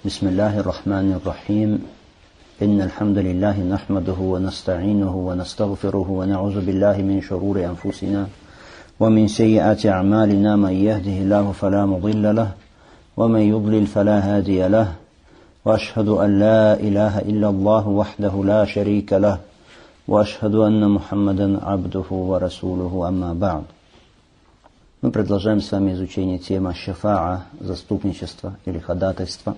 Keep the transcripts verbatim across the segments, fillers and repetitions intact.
بسم الله الرحمن الرحيم إن الحمد لله نحمده ونستعينه ونستغفره ونعوذ بالله من شرور أنفسنا ومن سيئات أعمالنا من يهده الله فلا مضل له ومن يضلل فلا هادي له وأشهد أن لا إله إلا الله وحده لا شريك له وأشهد أن محمدا عبده ورسوله أما بعد. Мы продолжаем с вами изучение темы шафаа, заступничество или ходатайство.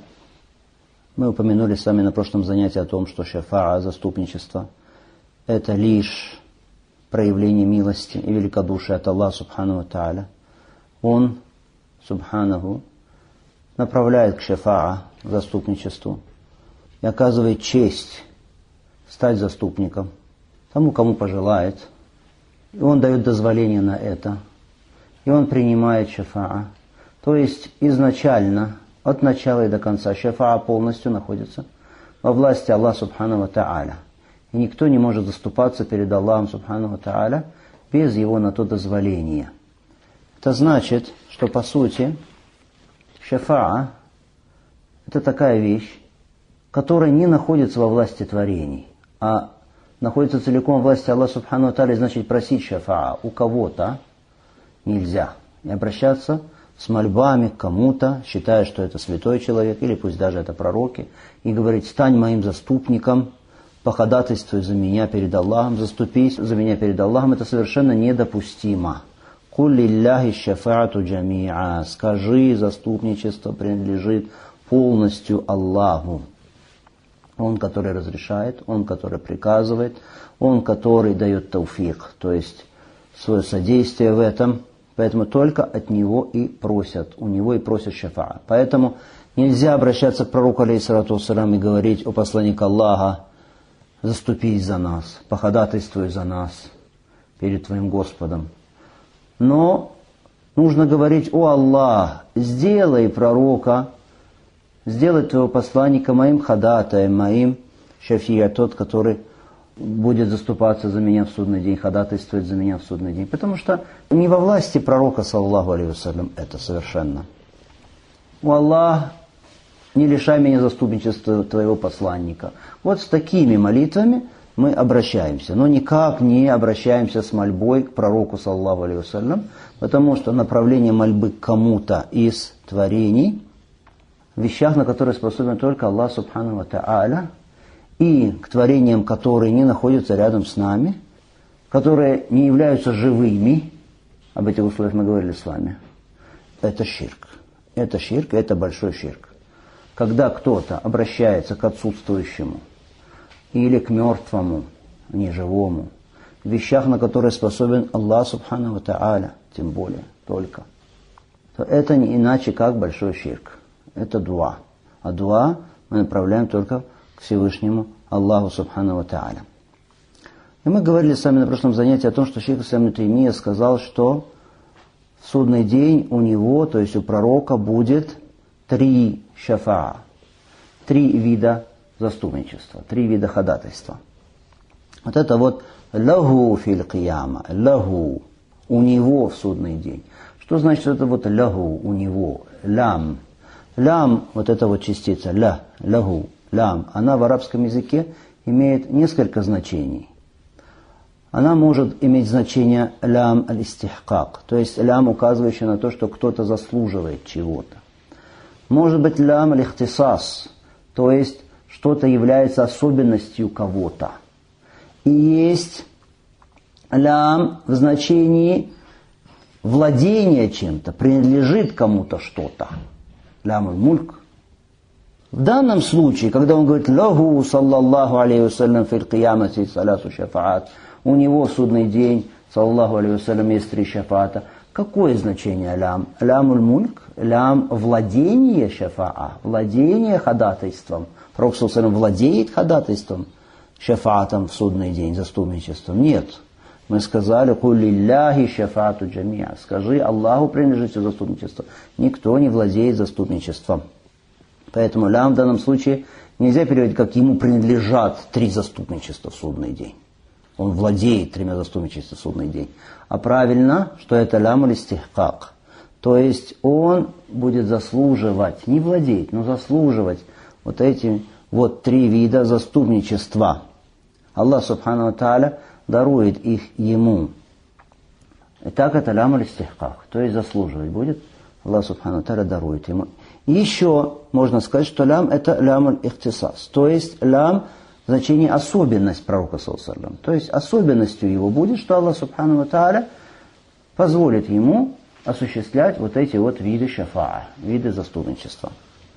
Мы упомянули с вами на прошлом занятии о том, что шафаа, заступничество, это лишь проявление милости и великодушия от Аллаха Субхану ва Тааля. Он, Субханаху, направляет к шафаа, к заступничеству, и оказывает честь стать заступником тому, кому пожелает. И Он дает дозволение на это. И Он принимает шафаа. То есть изначально, от начала и до конца, шафаа полностью находится во власти Аллаха Субхану ва Тааля. И никто не может заступаться перед Аллахом Субхану ва Тааля без Его на то дозволения. Это значит, что по сути шафаа – это такая вещь, которая не находится во власти творений, а находится целиком во власти Аллаха Субхану ва Тааля, значит просить шафаа у кого-то нельзя. И обращаться с мольбами к кому-то, считая, что это святой человек, или пусть даже это пророки, и говорить: стань моим заступником, походатайствуй за меня перед Аллахом, заступись за меня перед Аллахом, это совершенно недопустимо. «Куль лилляхи шафаату джамиа», скажи, заступничество принадлежит полностью Аллаху. Он, который разрешает, Он, который приказывает, Он, который дает тауфик, то есть свое содействие в этом. Поэтому только от Него и просят, у Него и просят шафаа. Поэтому нельзя обращаться к пророку, алейхиссалату вассалям, и говорить: о посланник Аллаха, заступись за нас, походатайствуй за нас перед Твоим Господом. Но нужно говорить: о Аллах, сделай пророка, сделай Твоего посланника моим ходатаем, моим шафия, тот, который будет заступаться за меня в судный день, ходатайствовать за меня в судный день. Потому что не во власти пророка, саллаллаху алейхи вассалям, это совершенно. О Аллах, не лишай меня заступничества Твоего посланника. Вот с такими молитвами мы обращаемся. Но никак не обращаемся с мольбой к пророку, саллаллаху алейхи вассалям, потому что направление мольбы к кому-то из творений, в вещах, на которые способен только Аллах Субхану ва Тааля, и к творениям, которые не находятся рядом с нами, которые не являются живыми, об этих условиях мы говорили с вами, это ширк. Это ширк, это большой ширк. Когда кто-то обращается к отсутствующему или к мертвому, неживому, в вещах, на которые способен Аллах Субхану ва Тааля, тем более, только, то это не иначе, как большой ширк. Это дуа. А дуа мы направляем только к Всевышнему Аллаху Субхану ва Тааля. И мы говорили с вами на прошлом занятии о том, что шейх ислям ибн Таймия сказал, что в судный день у него, то есть у пророка, будет три шафаа, три вида заступничества, три вида ходатайства. Вот это вот лаху фил кияма, лаху, у него в судный день. Что значит это вот лаху, у него, лям? Лям, вот эта вот частица, ля, лаху, лям, она в арабском языке имеет несколько значений. Она может иметь значение лям аль-истихкак, то есть лям, указывающий на то, что кто-то заслуживает чего-то. Может быть лям аль-ихтисас, то есть что-то является особенностью кого-то. И есть лям в значении владения чем-то, принадлежит кому-то что-то. Лям аль-мульк. В данном случае, когда он говорит «Лаху, саллаллаху алейхи вассалям, фил киямати саласу шафаат», у него в судный день, саллаллаху алейхи вассалям, есть три шафаата, какое значение лям? Лям аль-мульк, лям владение шафаа, владение ходатайством. Пророк саллаллаху алейхи вассалям владеет ходатайством, шафаатом в судный день, заступничеством. Нет. Мы сказали: «Куль лилляхи шафаату джамиа», скажи, Аллаху принадлежит заступничество. Никто не владеет заступничеством. Поэтому лям в данном случае нельзя переводить, как ему принадлежат три заступничества в судный день. Он владеет тремя заступничествами в судный день. А правильно, что это лям аль-истихкак. То есть он будет заслуживать, не владеть, но заслуживать вот эти вот три вида заступничества. Аллах Субхану ва Тааля дарует их ему. И так это лям аль-истихкак, то есть заслуживать будет. Аллах Субхану ва Тааля дарует ему. И еще можно сказать, что лям это лям аль-ихтисас, то есть лям в значении особенность пророка саллаллаху алейхи ва саллям. То есть особенностью его будет, что Аллах Субхану ва Тааля позволит ему осуществлять вот эти вот виды шафаа, виды заступничества.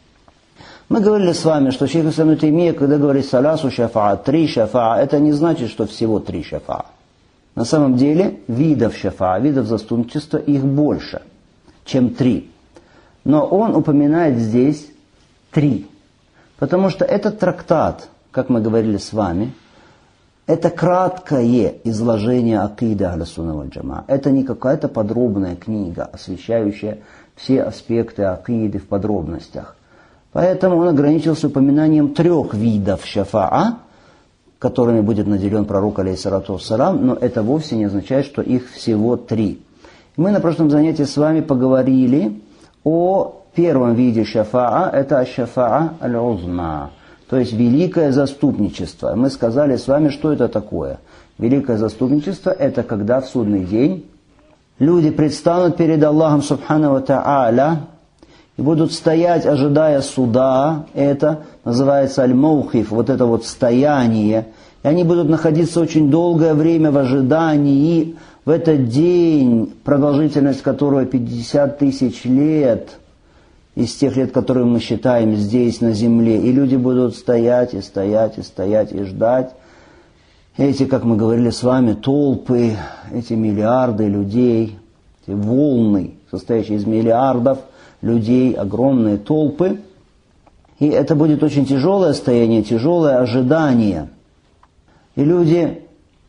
Мы говорили с вами, что шейх ислам ибн Таймия, когда говорит саласу шафаа, три шафаа, это не значит, что всего три шафаа. На самом деле видов шафаа, видов заступничества, их больше, чем три. Но он упоминает здесь три. Потому что этот трактат, как мы говорили с вами, это краткое изложение акиды Ахлю-Сунна валь Джамаа. Это не какая-то подробная книга, освещающая все аспекты акиды в подробностях. Поэтому он ограничился упоминанием трех видов шафаа, которыми будет наделен пророк, алейхиссалату вассалам, но это вовсе не означает, что их всего три. Мы на прошлом занятии с вами поговорили о первом виде шафаа, это шафаа аль-узма. То есть великое заступничество. Мы сказали с вами, что это такое. Великое заступничество – это когда в судный день люди предстанут перед Аллахом Субхану ва Тааля и будут стоять, ожидая суда. Это называется аль-маухиф, вот это вот стояние. И они будут находиться очень долгое время в ожидании. В этот день, продолжительность которого пятьдесят тысяч лет – из тех лет, которые мы считаем здесь, на земле. И люди будут стоять, и стоять, и стоять, и ждать. Эти, как мы говорили с вами, толпы, эти миллиарды людей, эти волны, состоящие из миллиардов людей, огромные толпы. И это будет очень тяжелое состояние, тяжелое ожидание. И люди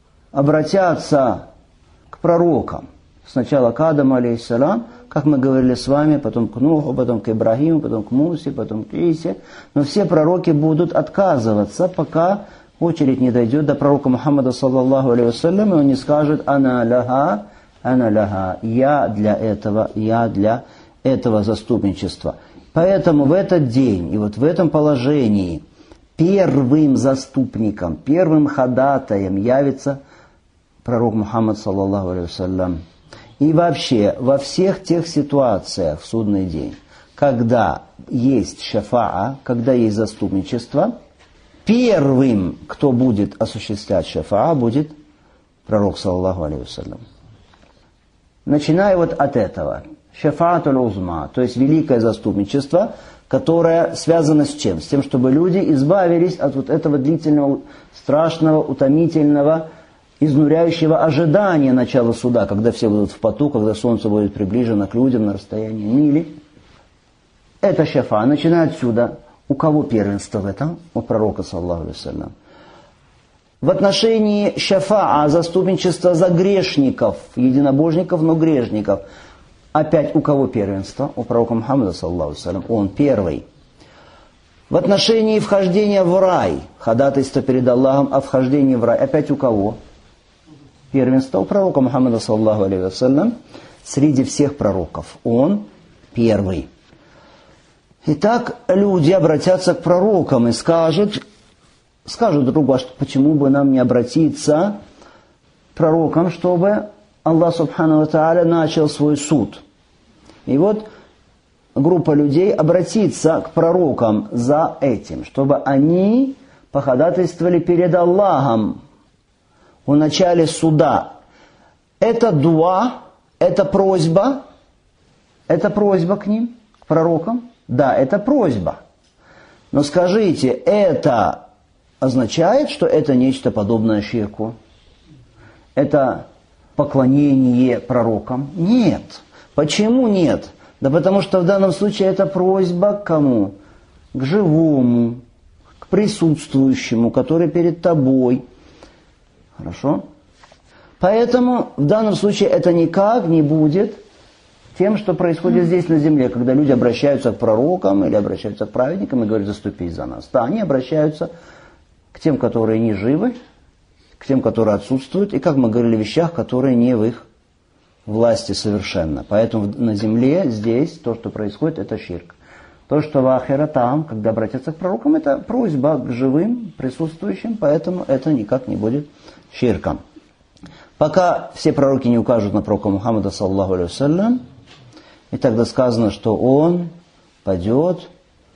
обратятся к пророкам. Сначала к Адаму, алейхиссалам, как мы говорили с вами, потом к Нуху, потом к Ибрахиму, потом к Мусе, потом к Исе. Но все пророки будут отказываться, пока очередь не дойдет до пророка Мухаммада, саллаллаху алейхи вассалям, и он не скажет «Ана ляха, ана ляха», «Я для этого, я для этого заступничества». Поэтому в этот день и вот в этом положении первым заступником, первым ходатаем явится пророк Мухаммад, саллаллаху алейхи вассалям. И вообще, во всех тех ситуациях в судный день, когда есть шафаа, когда есть заступничество, первым, кто будет осуществлять шафаа, будет пророк, саллаллаху алейхи вассалям. Начиная вот от этого. Шафаатуль узма, то есть великое заступничество, которое связано с чем? С тем, чтобы люди избавились от вот этого длительного, страшного, утомительного, изнуряющего ожидания начала суда, когда все будут в поту, когда солнце будет приближено к людям на расстоянии мили. Это шафа. Начиная отсюда. У кого первенство в этом? У пророка, саллаллаху алейхи вассалям. В отношении шафаа, заступничества за грешников, единобожников, но грешников, опять у кого первенство? У пророка Мухаммада, саллаллаху алейхи вассалям. Он первый. В отношении вхождения в рай, ходатайство перед Аллахом о вхождении в рай, опять у кого? Первенство у пророка Мухаммада, саллаллаху алейхи вассалям, среди всех пророков. Он первый. Итак, люди обратятся к пророкам и скажут, скажут друг другу, а почему бы нам не обратиться к пророкам, чтобы Аллах Субхану ва Тааля начал свой суд. И вот группа людей обратится к пророкам за этим, чтобы они походатайствовали перед Аллахом в начале суда. Это дуа, это просьба, это просьба к ним, к пророкам. Да, это просьба. Но скажите, это означает, что это нечто подобное ширку? Это поклонение пророкам? Нет. Почему нет? Да потому что в данном случае это просьба к кому? К живому, к присутствующему, который перед тобой. Хорошо? Поэтому в данном случае это никак не будет тем, что происходит здесь на земле, когда люди обращаются к пророкам или обращаются к праведникам и говорят, заступись за нас. Да, они обращаются к тем, которые не живы, к тем, которые отсутствуют, и, как мы говорили, вещах, которые не в их власти совершенно. Поэтому на земле здесь то, что происходит, это ширк. То, что в ахира там, когда обратятся к пророкам, это просьба к живым, присутствующим, поэтому это никак не будет ширком. Пока все пророки не укажут на пророка Мухаммада, саллаллаху алейхи вассалям, и тогда сказано, что он падет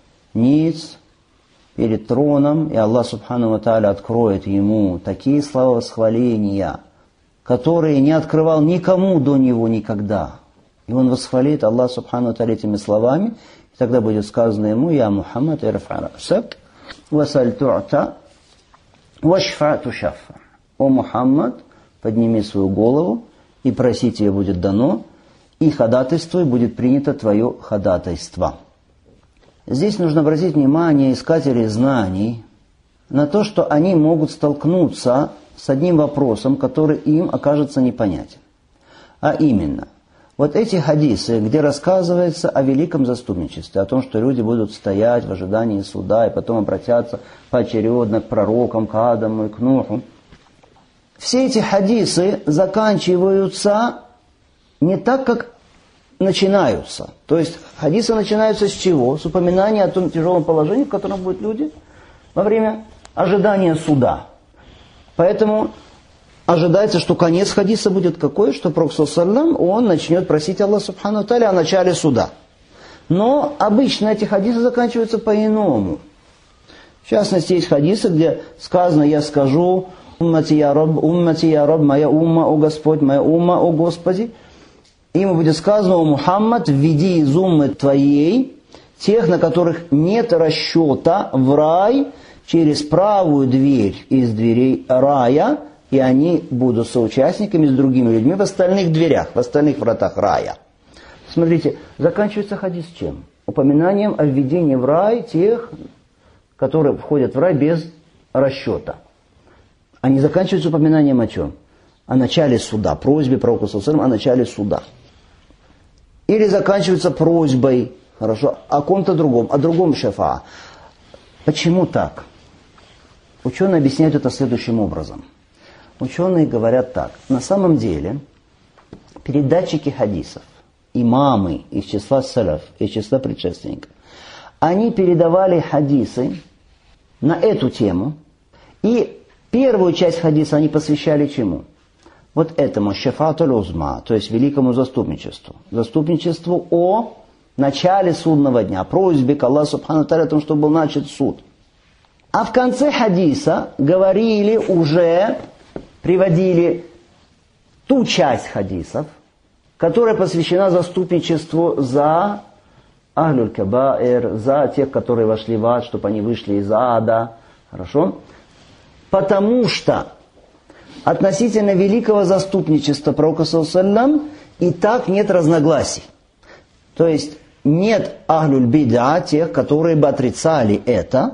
ниц перед троном, и Аллах субхану ва тааля откроет ему такие слова восхваления, которые не открывал никому до него никогда. И он восхвалит Аллах субхану ва тааля этими словами, и тогда будет сказано ему: «Я Мухаммад, ирфа расак, васаль ту'та, вашфа тушаффа». О Мухаммад, подними свою голову, и проси тебе будет дано, и ходатайствуй, будет принято твое ходатайство. Здесь нужно обратить внимание искателей знаний на то, что они могут столкнуться с одним вопросом, который им окажется непонятен. А именно, вот эти хадисы, где рассказывается о великом заступничестве, о том, что люди будут стоять в ожидании суда и потом обратятся поочередно к пророкам, к Адаму и к Нуху. Все эти хадисы заканчиваются не так, как начинаются. То есть хадисы начинаются с чего? С упоминания о том тяжелом положении, в котором будут люди во время ожидания суда. Поэтому ожидается, что конец хадиса будет какой? Что Пророк саллаллаху он начнет просить Аллаха субхану ва тааля о начале суда. Но обычно эти хадисы заканчиваются по-иному. В частности, есть хадисы, где сказано: «Я скажу, уммати я раб, уммати я раб, моя умма, о Господь, моя умма, о Господи». И ему будет сказано: «О Мухаммад, введи из уммы твоей тех, на которых нет расчета, в рай через правую дверь из дверей рая, и они будут соучастниками с другими людьми в остальных дверях, в остальных вратах рая». Смотрите, заканчивается хадис чем? Упоминанием о введении в рай тех, которые входят в рай без расчета. Они заканчиваются упоминанием о чем? О начале суда, просьбе пророка саллаллаху алейхи ва саллям о начале суда. Или заканчиваются просьбой, хорошо, о ком-то другом, о другом шафаа. Почему так? Ученые объясняют это следующим образом. Ученые говорят так: на самом деле передатчики хадисов, имамы из числа салаф, из числа предшественников, они передавали хадисы на эту тему, и первую часть хадиса они посвящали чему? Вот этому шафаатуль узма, то есть великому заступничеству. Заступничеству о начале судного дня, просьбе к Аллаху субхану ва тааля о том, чтобы был начат суд. А в конце хадиса говорили уже, приводили ту часть хадисов, которая посвящена заступничеству за ахлюль кабаир, за тех, которые вошли в ад, чтобы они вышли из ада. Хорошо? Потому что относительно великого заступничества пророка саллаллаху алейхи ва саллям и так нет разногласий. То есть нет ахлюль бид'a, тех, которые бы отрицали это.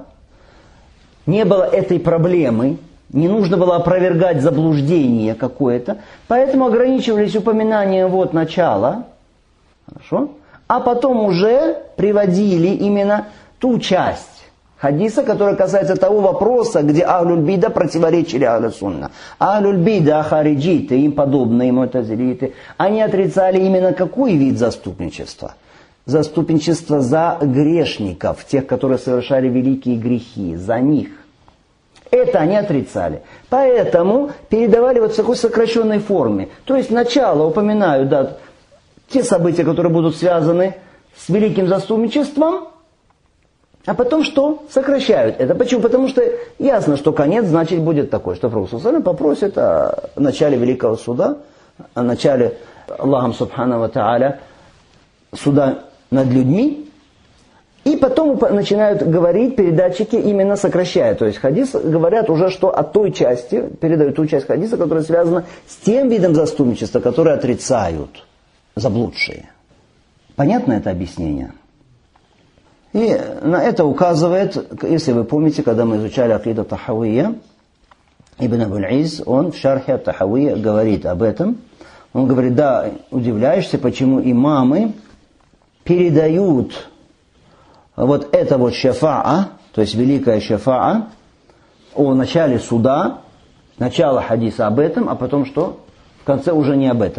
Не было этой проблемы, не нужно было опровергать заблуждение какое-то, поэтому ограничивались упоминанием вот начала, хорошо, а потом уже приводили именно ту часть хадиса, которая касается того вопроса, где ахлюль бида противоречили ахлю сунна. Ахлюль бида, хариджиты, им подобные му'тазилиты, они отрицали именно какой вид заступничества? Заступничество за грешников, тех, которые совершали великие грехи, за них. Это они отрицали. Поэтому передавали вот в такой сокращенной форме. То есть начало упоминают, да, те события, которые будут связаны с великим заступничеством, а потом что? Сокращают это. Почему? Потому что ясно, что конец, значит, будет такой, что Пророк саллаллаху алейхи ва саллям попросит о начале великого суда, о начале Аллахом субхану ва тааля суда над людьми, и потом начинают говорить передатчики, именно сокращая. То есть хадис говорят уже, что от той части, передают ту часть хадиса, которая связана с тем видом заступничества, который отрицают заблудшие. Понятно это объяснение? И на это указывает, если вы помните, когда мы изучали акида Тахавия, Ибн Абуль-Из, он в шархе Тахавия говорит об этом. Он говорит: да, удивляешься, почему имамы передают вот это вот шафаа, то есть великая шафаа, о начале суда, начало хадиса об этом, а потом что? В конце уже не об этом.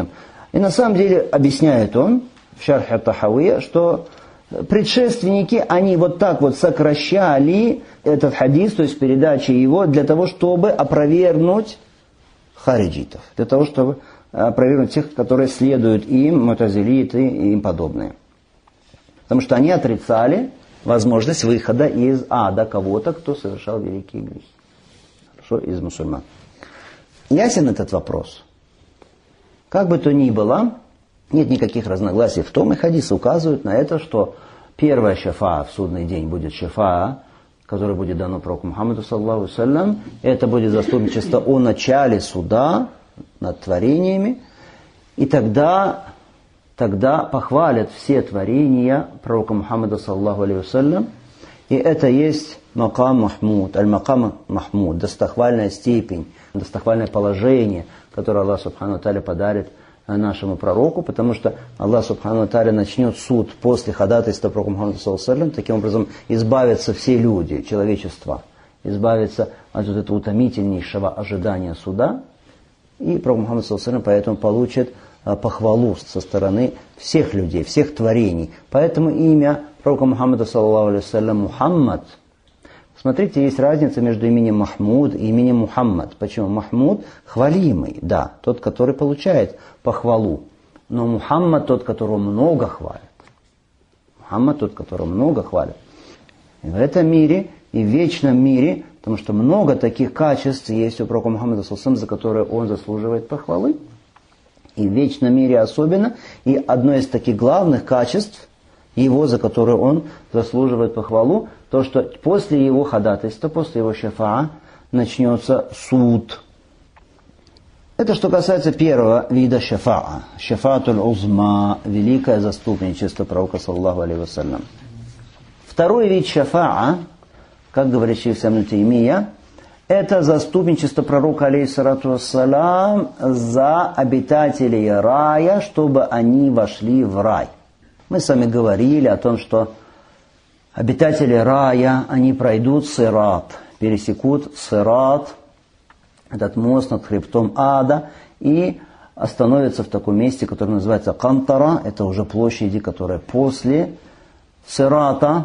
И на самом деле объясняет он в Шарх ат-Тахавия, что предшественники, они вот так вот сокращали этот хадис, то есть передачи его, для того, чтобы опровергнуть хариджитов, для того, чтобы опровергнуть тех, которые следуют им, мутазилиты и им подобные. Потому что они отрицали возможность выхода из ада кого-то, кто совершал великие грехи. Хорошо, из мусульман. Ясен этот вопрос? Как бы то ни было, нет никаких разногласий в том, и хадисы указывают на это, что первая шафаа в судный день будет шафаа, которая будет дана пророку Мухаммаду саллаллаху алейхи ва саллям. Это будет заступничество о начале суда над творениями. И тогда, тогда похвалят все творения пророка Мухаммада саллаллаху алейхи ва саллям. И это есть макам Махмуд, аль-макам Махмуд, достохвальная степень, достохвальное положение, которое Аллах субхану ва тааля подарит нашему пророку, потому что Аллах субхану ва тааля начнет суд после ходатайства пророка Мухаммада саллаллаху алейхи ва саллям, таким образом избавятся все люди, человечество, избавятся от вот этого утомительнейшего ожидания суда, и пророк Мухаммад саллаллаху алейхи ва саллям поэтому получит похвалу со стороны всех людей, всех творений. Поэтому имя пророка Мухаммада саллаллаху алейхи ва саллям Мухаммад. Смотрите, есть разница между именем Махмуд и именем Мухаммад. Почему? Махмуд хвалимый, да, тот, который получает похвалу. Но Мухаммад тот, которого много хвалят. Мухаммад тот, которого много хвалят. И в этом мире, и в вечном мире, потому что много таких качеств есть у пророка Мухаммада саллаллаху алейхи ва саллям, за которые он заслуживает похвалы. И в вечном мире особенно. И одно из таких главных качеств его, за которое он заслуживает похвалу, то, что после его ходатайства, после его шафаа, начнется суд. Это что касается первого вида шафаа. Шафаатуль узма, великое заступничество пророка саллаллаху алейхи ва саллям. Второй вид шафаа, как говорит шейх Ибн Таймия, это заступничество пророка алейхиссалату вассалям за обитателей рая, чтобы они вошли в рай. Мы с вами говорили о том, что обитатели рая, они пройдут сират, пересекут сират, этот мост над хребтом ада, и остановятся в таком месте, которое называется Кантара, это уже площади, которые после сирата.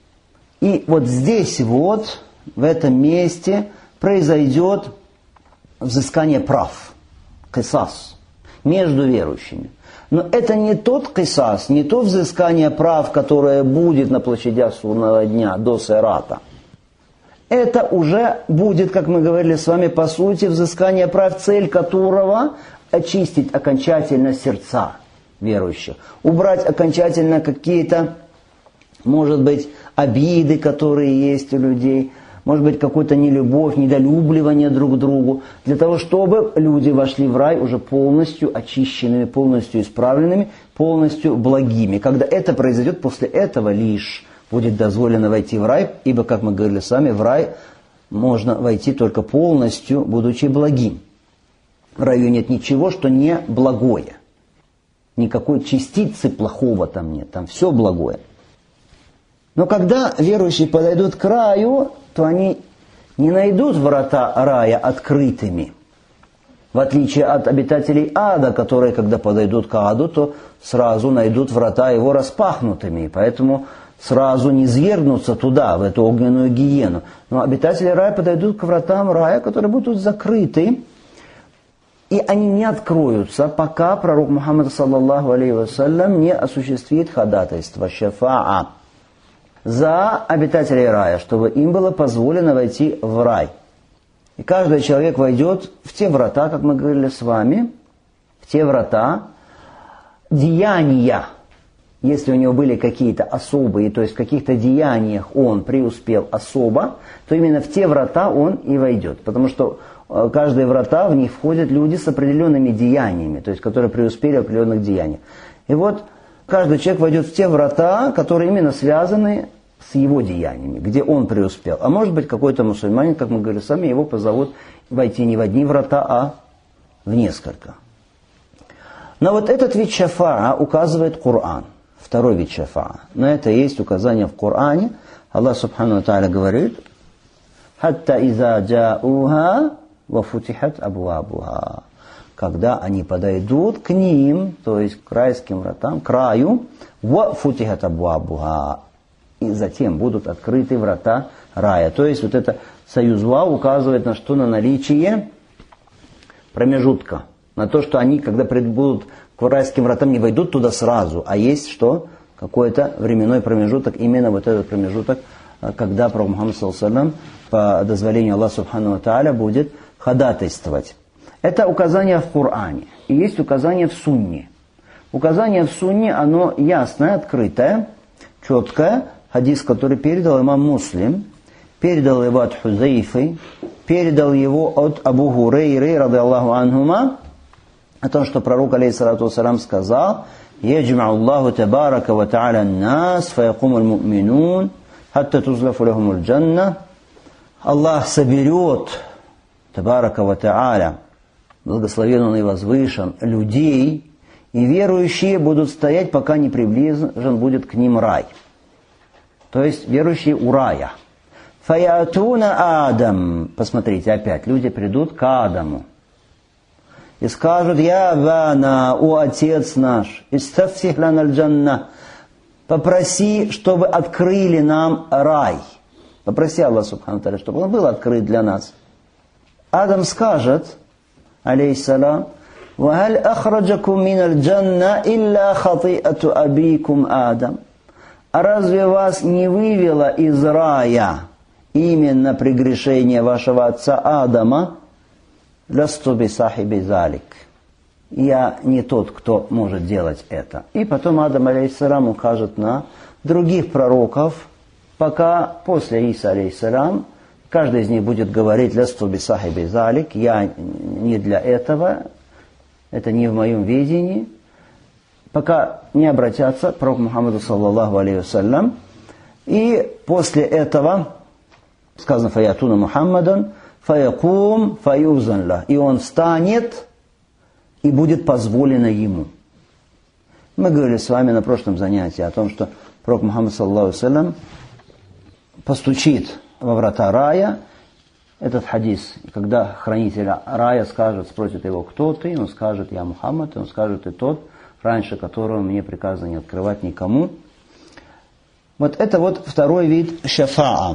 И вот здесь вот, в этом месте, произойдет взыскание прав, кисас, между верующими. Но это не тот кисас, не то взыскание прав, которое будет на площадях судного дня до сирата. Это уже будет, как мы говорили с вами, по сути, взыскание прав, цель которого очистить окончательно сердца верующих, убрать окончательно какие-то, может быть, обиды, которые есть у людей, может быть, какую-то нелюбовь, недолюбливание друг к другу, для того, чтобы люди вошли в рай уже полностью очищенными, полностью исправленными, полностью благими. Когда это произойдет, после этого лишь будет дозволено войти в рай, ибо, как мы говорили с вами, в рай можно войти только полностью, будучи благим. В раю нет ничего, что не благое. Никакой частицы плохого там нет, там все благое. Но когда верующие подойдут к раю, то они не найдут врата рая открытыми. В отличие от обитателей ада, которые, когда подойдут к аду, то сразу найдут врата его распахнутыми. И поэтому сразу не свергнутся туда, в эту огненную гиену. Но обитатели рая подойдут к вратам рая, которые будут закрыты. И они не откроются, пока пророк Мухаммад саллаллаху алейхи ва саллям не осуществит ходатайство, шафаа, за обитателей рая, чтобы им было позволено войти в рай. И каждый человек войдет в те врата, как мы говорили с вами, в те врата деяния. Если у него были какие-то особые, то есть в каких-то деяниях он преуспел особо, то именно в те врата он и войдет. Потому что каждые врата, в них входят люди с определенными деяниями, то есть которые преуспели в определенных деяниях. И вот каждый человек войдет в те врата, которые именно связаны с его деяниями, где он преуспел. А может быть, какой-то мусульманин, как мы говорили сами, его позовут войти не в одни врата, а в несколько. Но вот этот вид шафаа указывает Коран. Второй вид шафаа. На это есть указание в Коране. Аллах субхану ва тааля говорит: «Хатта иза джауха ва футихат абуабуха». когда они подойдут к ним, то есть к райским вратам, к краю, ва футихат абвабуха, и затем будут открыты врата рая. То есть вот это союз вау указывает на что? На наличие промежутка. На то, что они, когда будут к райским вратам, не войдут туда сразу, а есть что? Какой-то временной промежуток, именно вот этот промежуток, когда Пророк Мухаммад саллаллаху алейхи ва саллям по дозволению Аллаха субхану ва тааля будет ходатайствовать. Это указание в Коране. И есть указание в Сунне. Указание в Сунне, оно ясное, открытое, четкое. Хадис, который передал имам Муслим, передал его от Хузайфы, передал его от Абу Хурейры, ради Аллаху анхума, о том, что пророк, алейхиссалату вассалям, сказал: «Яджмау Аллаху табарака ва та'аля нас, фаякуму аль-му'минун, хатта тузлафу лахуму аль-джанна». Аллах соберет, табарака ва та'аля, благословен Он и возвышен, людей, и верующие будут стоять, пока не приближен будет к ним рай. То есть верующие у рая. Фаятуна Адам. Посмотрите, опять люди придут к Адаму и скажут: «Я Абана, о Отец наш, истафтих лана аль-джанна, попроси, чтобы открыли нам рай». Попроси Аллах субхану тааля, чтобы он был открыт для нас. Адам скажет, алейхиссалам: «Вахаль ахраджакум мин аль-джанна илля хатиату абикум Адам». А разве вас не вывело из рая именно прегрешение вашего отца Адама? «Ласту би сахиби залик». Я не тот, кто может делать это. И потом Адам, алейхиссалам, укажет на других пророков, пока после Иса, алейхиссалам, каждый из них будет говорить: «Ласту би сахиби залик». Я не для этого, это не в моем видении. Пока не обратятся к пророку Мухаммаду саллаллаху алейхи вассалям. И после этого сказано: «Фаятуна Мухаммадан, фаякум, фаюзанла». И он встанет, и будет позволено ему. Мы говорили с вами на прошлом занятии о том, что пророк Мухаммад саллаллаху алейхи вассалям постучит во врата рая. Этот хадис, когда хранитель рая скажет, спросит его: «Кто ты?» Он скажет: «Я Мухаммад». Он скажет: «И тот, раньше которого мне приказано не открывать никому». Вот это вот второй вид шафаа.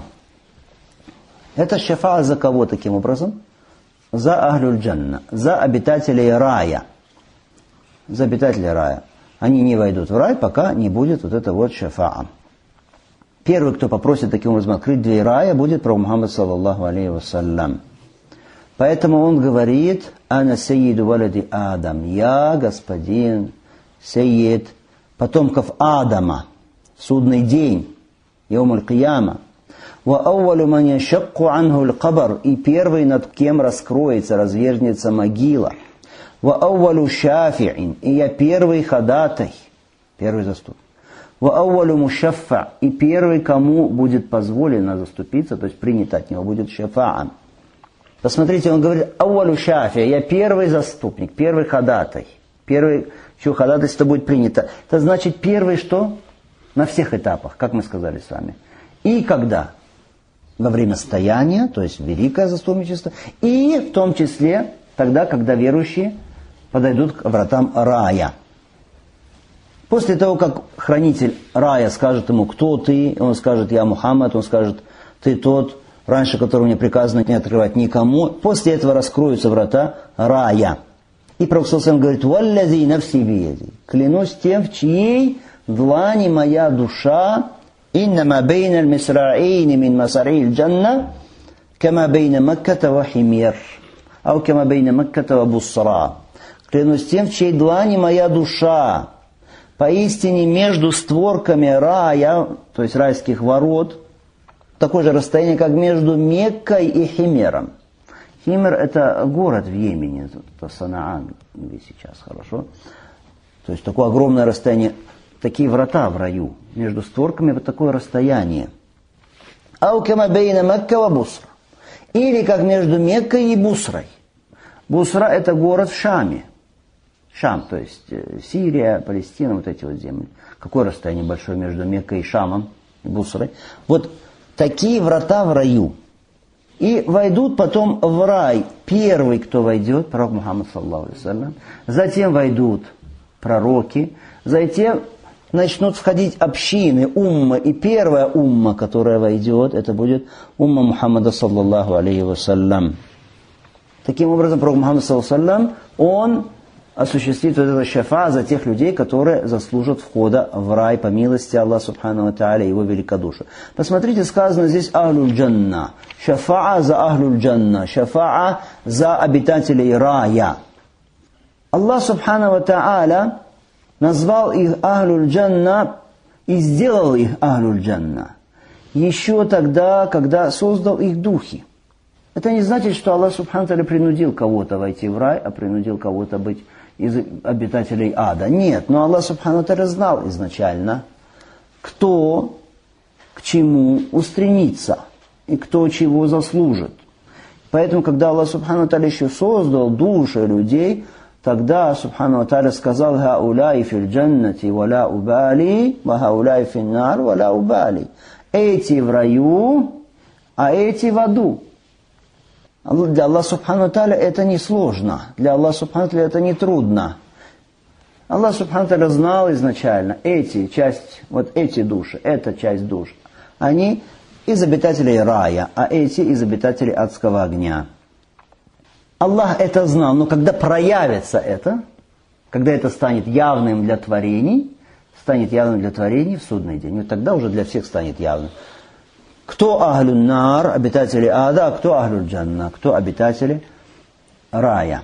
Это шафаа за кого таким образом? За ахлюль джанна, за обитателей рая. За обитателей рая. Они не войдут в рай, пока не будет вот это вот шафаа. Первый, кто попросит таким образом открыть дверь рая, будет пророк Мухаммад саллаллаху алейхи вассалям. Поэтому он говорит: «Ана сайиду валади Адам». Я господин, сайид потомков Адама. Судный день. Яум аль-Кияма. «Ва аувалю ман яшакку анху аль-кабар». И первый, над кем раскроется, развернется могила. «Ва аувалю шафи'ин». И я первый ходатай. Первый заступник. «Ва аувалю мушаффа». И первый, кому будет позволено заступиться, то есть принято от него, будет шафа'ан. Посмотрите, он говорит: «Ауалю шафи». Я первый заступник, первый ходатай. Первый, чье ходатайство будет принято. Это значит первый что? На всех этапах, как мы сказали с вами. И когда? Во время стояния, то есть великое заступничество, и в том числе тогда, когда верующие подойдут к вратам рая. После того, как хранитель рая скажет ему: «Кто ты?», он скажет: «Я Мухаммад», он скажет: «Ты тот, раньше которого мне приказано не открывать никому». После этого раскроются врата рая. И пророк саллаллаху алейхи ва саллям говорит: «Валлази нафси биеди». Клянусь тем, в чьей длани моя душа. «Иннама бейна аль-мисра'ейни мин масари аль-джанна, кама бейна Макката ва химьер, ау кама бейна Макката ва Бусра». Клянусь тем, в чьей длани моя душа. Поистине между створками рая, то есть райских ворот, такое же расстояние, как между Меккой и Химером. Химер — это город в Йемене, это Санаа, где сейчас, хорошо? То есть такое огромное расстояние, такие врата в раю, между створками вот такое расстояние. Ау кама бейна Макка ва Бусра. Или как между Меккой и Бусрой. Бусра — это город в Шаме. Шам, то есть Сирия, Палестина, вот эти вот земли. Какое расстояние большое между Меккой и Шамом, и Бусрой? Вот такие врата в раю. И войдут потом в рай. Первый, кто войдет, пророк Мухаммад, саллаллаху алейхи ва саллям. Затем войдут пророки. Затем начнут входить общины, умма. И первая умма, которая войдет, это будет умма Мухаммада, саллаллаху алейхи ва саллям. Таким образом, пророк Мухаммад, саллаллаху алейхи ва саллям, он осуществит вот это шафа за тех людей, которые заслужат входа в рай по милости Аллаха Субхану ва Тааля, его великодушия. Посмотрите, сказано здесь ахлюль джанна. Шафаа за ахлюль джанна. Шафаа за обитателей рая. Аллах Субхану ва Тааля назвал их ахлюль джанна и сделал их ахлюль джанна еще тогда, когда создал их духи. Это не значит, что Аллах Субхану ва Тааля принудил кого-то войти в рай, а принудил кого-то быть из обитателей ада. Нет, но Аллах Субхану ва Тааля знал изначально, кто к чему устремится и кто чего заслужит. Поэтому, когда Аллах Субхану ва Тааля еще создал души людей, тогда Субхану ва Тааля сказал: «Хауляи фил джаннати валя убали, ва хауляи фил нар валя убали». Эти в раю, а эти в аду. Для Аллаха Субхану ва Тааля это не сложно. Для Аллаха Субхану ва Тааля это не трудно. Аллах Субхану ва Тааля знал изначально, эти часть, вот эти души, эта часть душ, они из обитателей рая, а эти из обитателей адского огня. Аллах это знал, но когда проявится это, когда это станет явным для творений, станет явным для творений в судный день, вот тогда уже для всех станет явным. Кто ахлюн нар, обитатели ада, а кто ахлюль джанна, кто обитатели рая.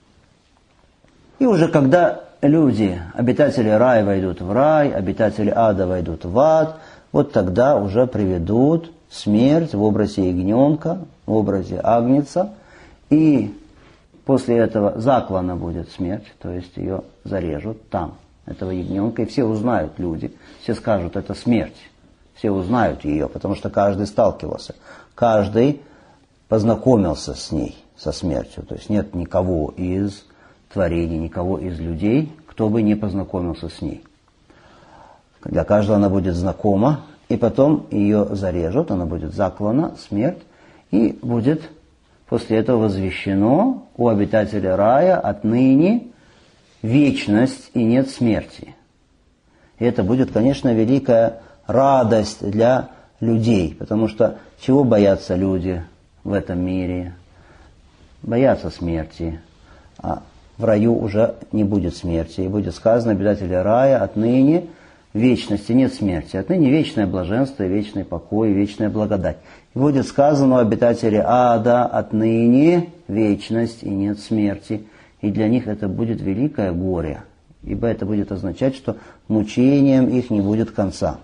И уже когда люди, обитатели рая войдут в рай, обитатели ада войдут в ад, вот тогда уже приведут смерть в образе ягненка, в образе агнца, и после этого заклана будет смерть, то есть ее зарежут там, этого ягненка, и все узнают люди, все скажут: это смерть. Все узнают ее, потому что каждый сталкивался, каждый познакомился с ней, со смертью. То есть нет никого из творений, никого из людей, кто бы не познакомился с ней. Для каждого она будет знакома, и потом ее зарежут, она будет заклана, смерть, и будет после этого возвещено у обитателя рая отныне вечность и нет смерти. И это будет, конечно, великая радость для людей, потому что чего боятся люди в этом мире? Боятся смерти, а в раю уже не будет смерти. И будет сказано: обитатели рая, отныне вечности нет смерти, отныне вечное блаженство, вечный покой, вечная благодать. И будет сказано: у обитателей ада, отныне вечность и нет смерти. И для них это будет великое горе, ибо это будет означать, что мучением их не будет конца.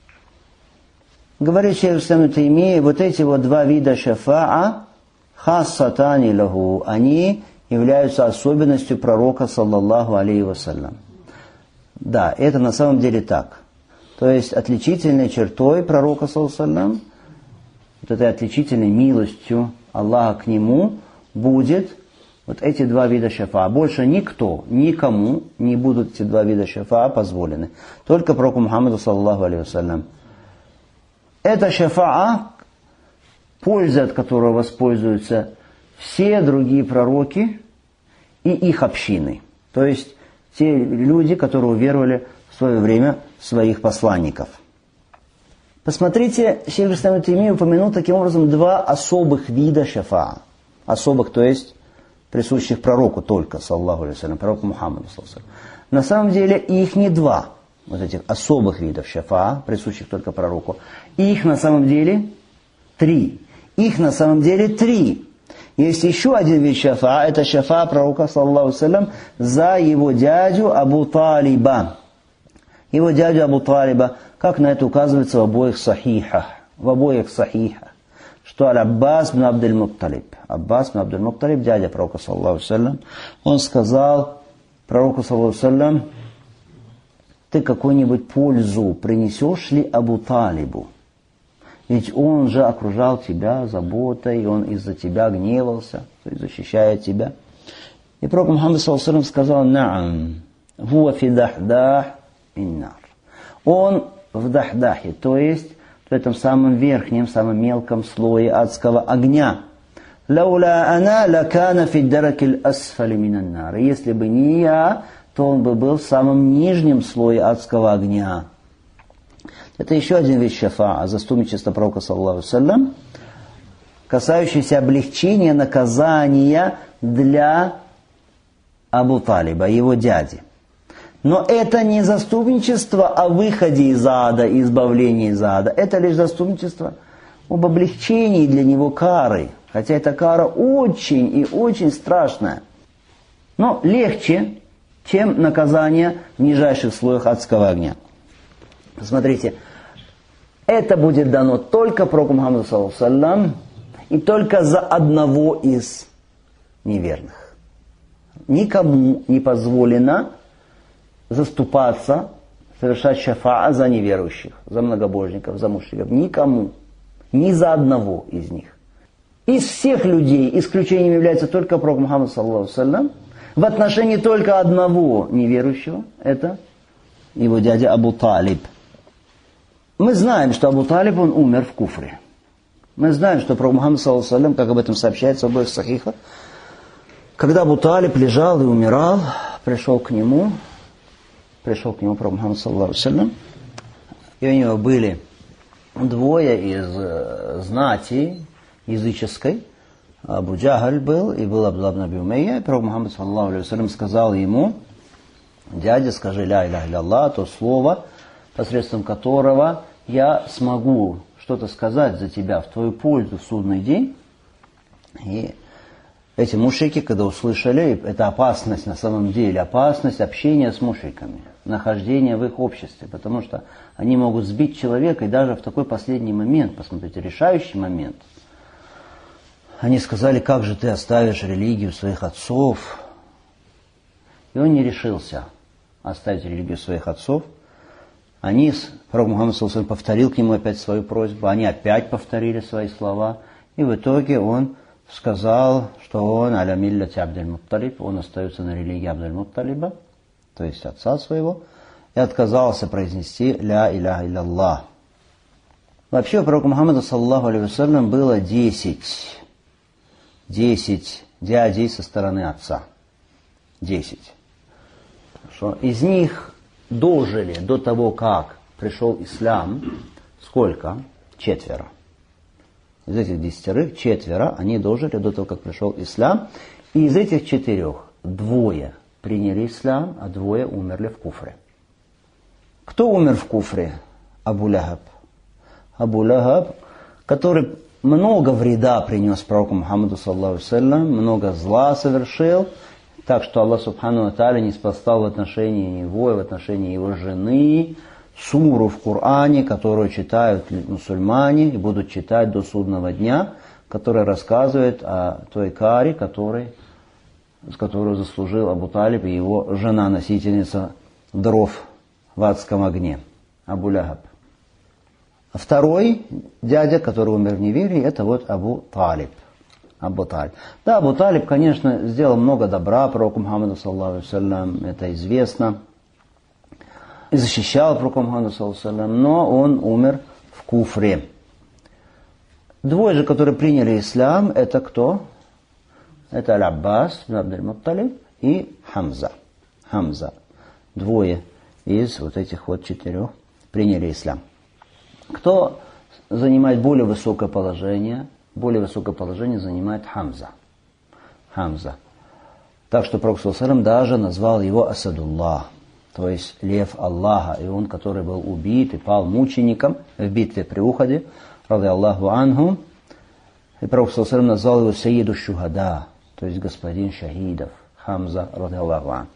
Говорит шейх ибн Таймия, вот эти вот два вида шафаа, хассатани лаху, они являются особенностью пророка, саллаллаху алейхи ва саллям. Да, это на самом деле так. То есть отличительной чертой пророка, саллаллаху алейхи ва саллям, вот этой отличительной милостью Аллаха к нему будет вот эти два вида шафаа. Больше никто, никому не будут эти два вида шафаа позволены. Только пророку Мухаммаду, саллаллаху алейхи ва саллям. Это шафаа, польза от которого воспользуются все другие пророки и их общины. То есть те люди, которые уверовали в свое время в своих посланников. Посмотрите, шейх ибн Таймия упомянул таким образом два особых вида шафаа. Особых, то есть присущих пророку только, саллаллаху алейхи ва саллям, пророку Мухаммаду, саллаллаху алейхи ва саллям. На самом деле их не два. Вот этих особых видов шафаа, присущих только пророку. Их на самом деле три. Их на самом деле три. Есть еще один вид шафаа, это шафаа пророка, саллаллаху алейхи ва саллям, за его дядю Абу Талиба. Его дядю Абу Талиба, как на это указывается в обоих сахихах. В обоих сахихах. Что Аль-Аббас бн Абдуль-Мутталиб. Аббас бн Абдуль-Мутталиб, дядя пророка, саллаллаху алейхи ва саллям, он сказал пророку, саллаллаху алейхи ва саллям: ты какую-нибудь пользу принесешь ли Абу Талибу? Ведь он же окружал тебя заботой, он из-за тебя гневался, то есть защищает тебя. И пророк Мухаммад, саллаллаху алейхи ва саллям, сказал: наам, хуа фи дахдах иннар. Он в дахдахе, то есть в этом самом верхнем, самом мелком слое адского огня. «Лаула ана лакана фи даракиль асфали минан нар». Если бы не я, то он бы был в самом нижнем слое адского огня. Это еще один вид шафаа, заступничество пророка, саллаллаху алейхи ва саллям, касающийся облегчения наказания для Абу Талиба, его дяди. Но это не заступничество о выходе из ада, избавлении из ада. Это лишь заступничество об облегчении для него кары. Хотя эта кара очень и очень страшная. Но легче, чем наказание в нижайших слоях адского огня. Смотрите, это будет дано только пророку Мухаммаду, саллаллаху алейхи ва саллям, и только за одного из неверных. Никому не позволено заступаться, совершать шафаа за неверующих, за многобожников, за мушриков. Никому. Ни за одного из них. Из всех людей исключением является только пророк Мухаммад, саллаллаху алейхи ва саллям, в отношении только одного неверующего, это его дядя Абу Талиб. Мы знаем, что Абу Талиб, он умер в куфре. Мы знаем, что пророк Мухаммад, саллаллаху алейхи ва саллям, как об этом сообщается в обоих сахихах, когда Абу Талиб лежал и умирал, пришел к нему, пришел к нему пророк Мухаммад, саллаллаху алейхи ва саллям, и у него были двое из знати языческой. Абу Джахаль был, и был Абдулла ибн Аби Умайя. И пророк Мухаммад, саллаллаху алейхи ва саллям, сказал ему: дядя, скажи ля иляха илля-Аллах, то слово, посредством которого я смогу что-то сказать за тебя в твою пользу в судный день. И эти мушрики, когда услышали, это опасность на самом деле, опасность общения с мушриками, нахождение в их обществе, потому что они могут сбить человека, и даже в такой последний момент, посмотрите, решающий момент, они сказали: как же ты оставишь религию своих отцов? И он не решился оставить религию своих отцов. Они, пророк Мухаммад, саллаллаху алейхи ва саллям, повторил к нему опять свою просьбу, они опять повторили свои слова, и в итоге он сказал, что он аля миллати Абдуль-Мутталиб, он остается на религии Абдуль-Мутталиба, то есть отца своего, и отказался произнести ля иляха илля-Аллах. Вообще у пророка Мухаммада, саллаллаху алейхи ва саллям, было десять, десять дядей со стороны отца. Десять. Хорошо. Из них дожили до того, как пришел ислам, сколько? Четверо. Из этих десятерых четверо, они дожили до того, как пришел ислам. И из этих четырех двое приняли ислам, а двое умерли в куфре. Кто умер в куфре? Абу Лахаб. Абу Лахаб, который много вреда принес пророку Мухаммаду, саллаллаху алейхи ва саллям, много зла совершил, так что Аллах субхану ва тааля не спасал в отношении него и в отношении его жены суру в Коране, которую читают мусульмане и будут читать до судного дня, которая рассказывает о той каре, который, с которой заслужил Абу Талиб и его жена, носительница дров в адском огне, Абу Лахаб. А второй дядя, который умер в неверии, это вот Абу Талиб. Абу Талиб. Да, Абу Талиб, конечно, сделал много добра пророку Мухаммаду, саллаллаху алейхи ва саллям, это известно. И защищал пророка Мухаммада, саллаллаху алейхи ва саллям, но он умер в куфре. Двое же, которые приняли ислам, это кто? Это Аль-Аббас ибн Абдуль-Мутталиб и Хамза. Хамза. Двое из вот этих вот четырех приняли ислам. Кто занимает более высокое положение? Более высокое положение занимает Хамза. Хамза. Так что пророк, саллаллаху алейхи ва саллям, даже назвал его Асадуллах, то есть лев Аллаха, и он, который был убит и пал мучеником в битве при Ухаде, ради Аллаху анху. И пророк, саллаллаху алейхи ва саллям, назвал его Сайиду Шухада, то есть господин шахидов, Хамза, ради Аллаху анху.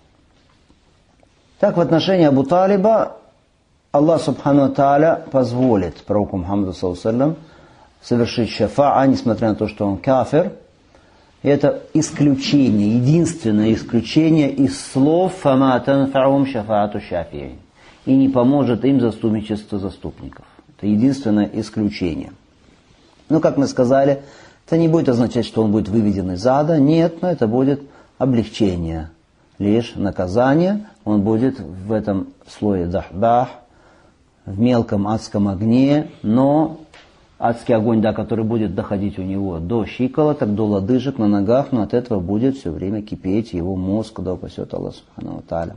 Так, в отношении Абу Талиба Аллах субхану ва тааля позволит пророку Мухаммаду, саллаллаху алейхи ва саллям, совершить шафаа, несмотря на то, что он кафир. И это исключение, единственное исключение из слов «Фама танфаум шафаату шафиин». И не поможет им заступничество заступников. Это единственное исключение. Но, как мы сказали, это не будет означать, что он будет выведен из ада. Нет, но это будет облегчение. Лишь наказание. Он будет в этом слое дахбах, в мелком адском огне, но адский огонь, да, который будет доходить у него до щиколоток, до лодыжек на ногах, но от этого будет все время кипеть его мозг, да упасет Аллах субхану ва тааля.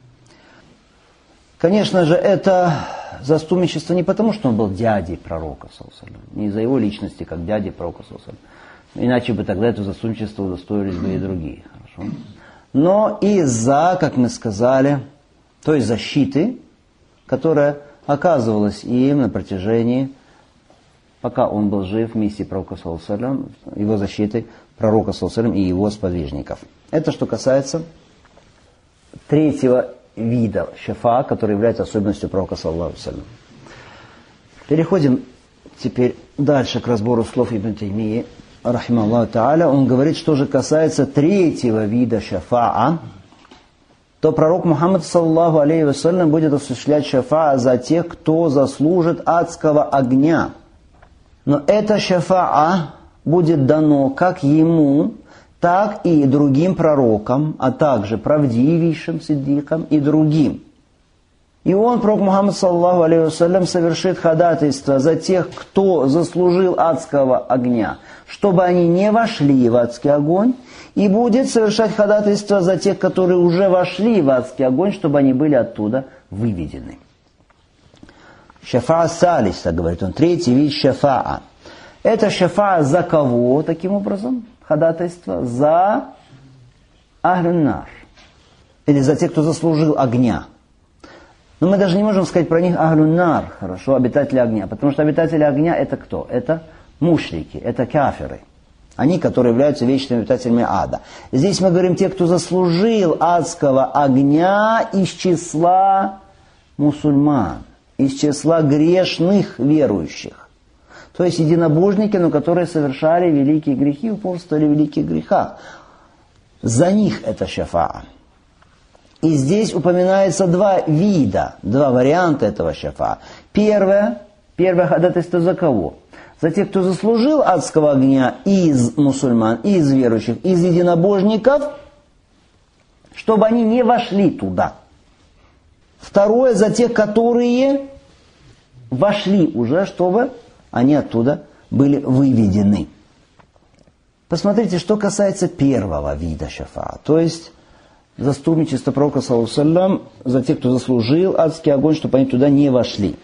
Конечно же, это заступничество не потому, что он был дядей пророка, не из-за его личности, как дядей пророка. Иначе бы тогда это заступничество удостоились бы и другие. Хорошо? Но из-за, как мы сказали, той защиты, которая оказывалась им на протяжении, пока он был жив, в миссии пророка, его защиты пророка и его сподвижников. Это что касается третьего вида шафа, который является особенностью пророка, саллаллаху алейхи ва саллям. Переходим теперь дальше к разбору слов Ибн Таймии, рахимахуллаху тааля. Он говорит, что же касается третьего вида шафаа, то пророк Мухаммад, саллаллаху алейхи ва саллям, будет осуществлять шафаа за тех, кто заслужит адского огня. Но это шафаа будет дано как ему, так и другим пророкам, а также правдивейшим сиддикам и другим. И он, пророк Мухаммад, саллаллаху алейхи ва саллям, совершит ходатайство за тех, кто заслужил адского огня, чтобы они не вошли в адский огонь, и будет совершать ходатайство за тех, которые уже вошли в адский огонь, чтобы они были оттуда выведены. Шафаа салиса, говорит он, третий вид шафаа. Это шафаа за кого, таким образом? Ходатайство за ахлюн-нар. Или за тех, кто заслужил огня. Но мы даже не можем сказать про них ахлюн-нар, хорошо, обитатели огня. Потому что обитатели огня это кто? Это мушрики, это кафиры. Они, которые являются вечными обитателями ада. Здесь мы говорим те, кто заслужил адского огня из числа мусульман, из числа грешных верующих. То есть единобожники, но которые совершали великие грехи, упорствовали в великих грехах. За них это шафаа. И здесь упоминается два вида, два варианта этого шафаа. Первое, первое ходатайство за кого? За тех, кто заслужил адского огня из мусульман, из верующих, из единобожников, чтобы они не вошли туда. Второе, за тех, которые вошли уже, чтобы они оттуда были выведены. Посмотрите, что касается первого вида шафаа, то есть заступничество пророка, саллаллаху алейхи ва саллям, за тех, кто заслужил адский огонь, чтобы они туда не вошли.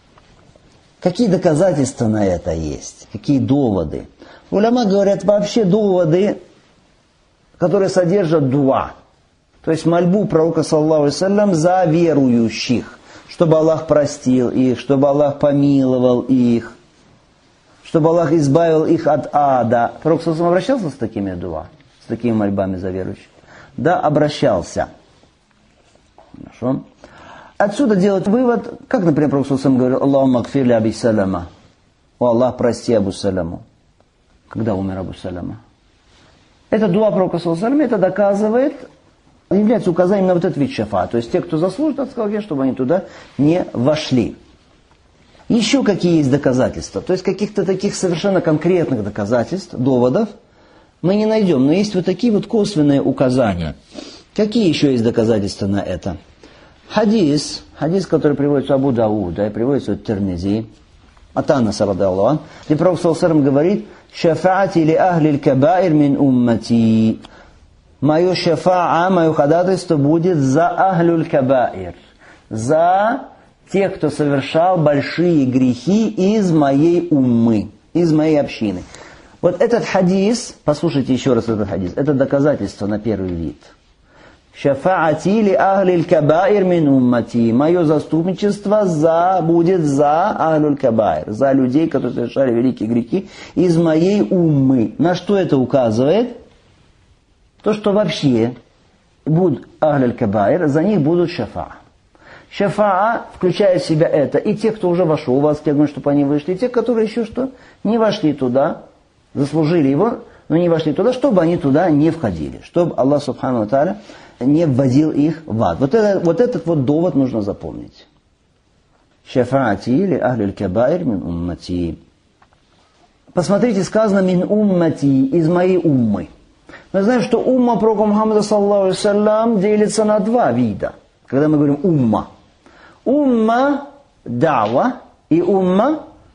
Какие доказательства на это есть? Какие доводы? Уляма говорят, вообще доводы, которые содержат дуа, то есть мольбу пророка, саллаллаху алейхи ва саллям, за верующих, чтобы Аллах простил их, чтобы Аллах помиловал их, чтобы Аллах избавил их от ада. Пророк саллаллаху алейхи ва саллям обращался с такими дуа, с такими мольбами за верующих? Да, обращался. Хорошо. Отсюда делать вывод, как, например, пророк саллаллаху алейхи ва саллям говорил: «Аллахумма гфир ли Аби Салама». «О Аллах, прости Абу Саламу». Когда умер Абу Салама? Это дуа пророка саллаллаху алейхи ва саллям, это доказывает, является указанием на вот этот вид шафа. То есть те, кто заслужит адского огня, чтобы они туда не вошли. Еще какие есть доказательства? То есть каких-то таких совершенно конкретных доказательств, доводов мы не найдем. Но есть вот такие вот косвенные указания. Какие еще есть доказательства на это? Хадис, хадис, который приводится Абу Дауда и приводится от Тирмизи, от Анаса радхиаллаху анху, где пророк саллаллаху алейхи ва саллям говорит: «Шафаати ли ахли кабаир мин уммати». Мое шафаа, мое ходатайство будет за ахлюль кабаир, за тех, кто совершал большие грехи из моей уммы, из моей общины. Вот этот хадис, послушайте еще раз этот хадис, это доказательство на первый вид. Шафаати ли ахлиль кабаир мин уммати. Мое заступничество за, будет за ахлюль кабаир, за людей, которые совершали великие грехи из моей уммы. На что это указывает? То, что вообще будут ахлюль кабаир, за них будут шафаа. Шафаа включает в себя это и те, кто уже вошел в адский огонь, чтобы они вышли, и те, которые еще что? Не вошли туда, заслужили его, но не вошли туда, чтобы они туда не входили. Чтобы Аллах субхану ва тааля не вводил их в ад. Вот, это, вот этот вот довод нужно запомнить. Шафаати или ахлюль кабаир мин уммати. Посмотрите, сказано мин уммати, из моей уммы. Мы знаем, что умма пророка Мухаммада саллаллаху алейхи ва саллям делится на два вида. Когда мы говорим умма. Умма дава и умма